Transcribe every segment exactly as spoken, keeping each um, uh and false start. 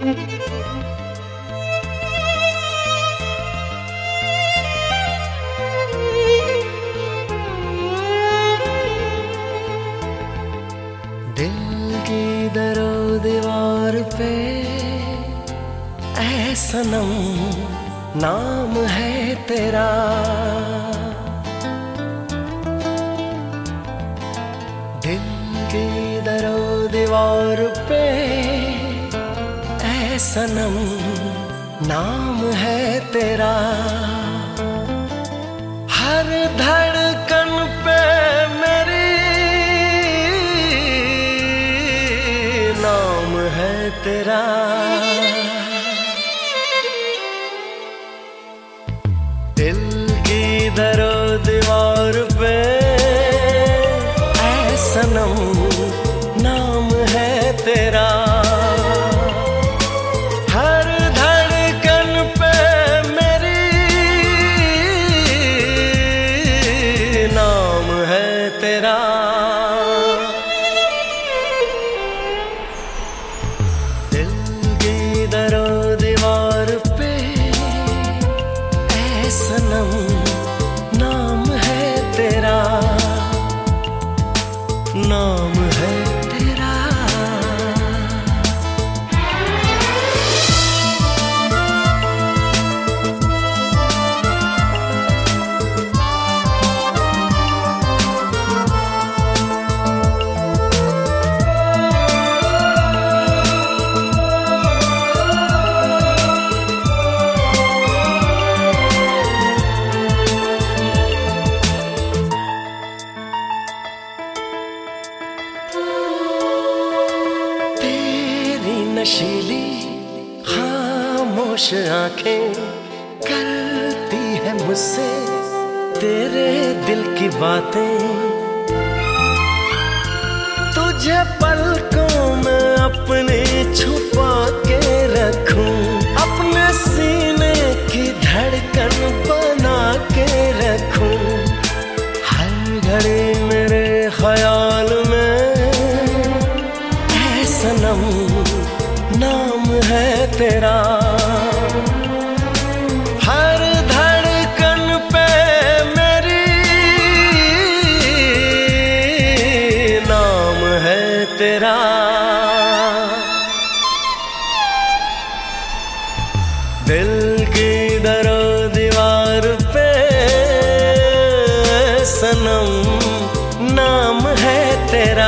दिल की दरो दीवार पे ऐ सनम नाम है तेरा, दिल की दरो दीवार पे ऐ सनम नाम है तेरा। हर धड़कन पे मेरी नाम है तेरा। दिल की दरो दीवार पे ऐ सनम नाम है तेरा। हर धड़कन पे मेरी नाम है तेरा। दिल की दरो दीवार पे ऐ सनम नाम है तेरा, नाम है तेरा। नशीली खामोश आंखें करती है मुझसे तेरे दिल की बातें। तुझे पलकों में अपने छुपा के रखूं, अपने सीने की धड़कन बना के रखूं। हर घड़ी मेरे ख्याल में ऐ सनम नाम है तेरा। हर धड़कन पे मेरी नाम है तेरा। दिल की दरो दीवार पे सनम नाम है तेरा।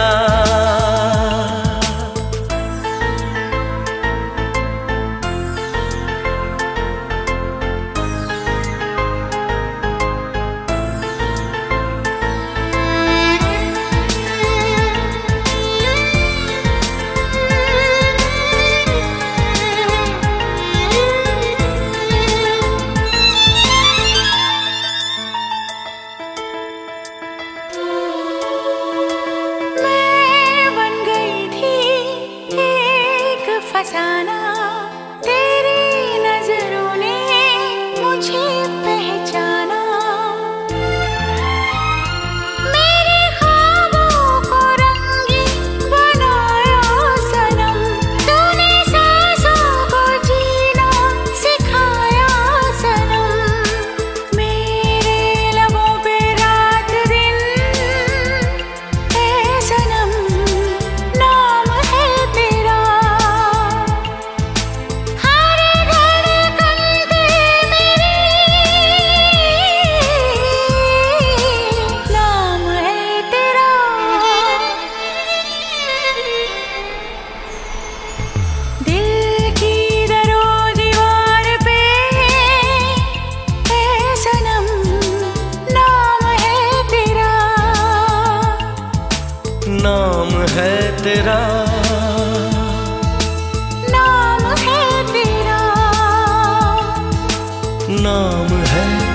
फसाना तेरी नजरों ने मुझे पहचाना। मेरे ख्वाबों को रंगीन बनाया सनम, तूने सांसों को जीना सिखाया सनम। मेरे लबों पे रात दिन ऐ सनम नाम है तेरा। नाम है तेरा, नाम है तेरा, नाम है।